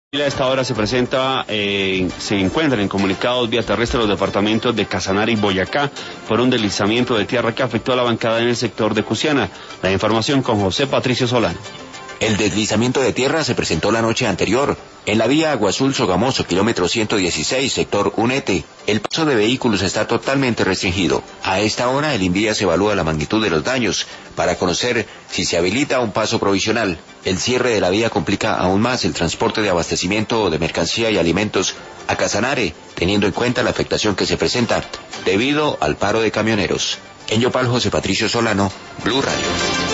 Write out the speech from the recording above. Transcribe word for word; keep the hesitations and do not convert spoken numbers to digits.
A esta hora se presenta, eh, se encuentran incomunicados vía terrestre los departamentos de Casanare y Boyacá por un deslizamiento de tierra que afectó a la bancada en el sector de Cusiana. La información con José Patricio Solano. El deslizamiento de tierra se presentó la noche anterior en la vía Agua Azul Sogamoso, kilómetro ciento dieciséis, sector Unete. El paso de vehículos está totalmente restringido. A esta hora el INVIA se evalúa la magnitud de los daños para conocer si se habilita un paso provisional. El cierre de la vía complica aún más el transporte de abastecimiento de mercancía y alimentos a Casanare, teniendo en cuenta la afectación que se presenta debido al paro de camioneros. En Yopal, José Patricio Solano, Blue Radio.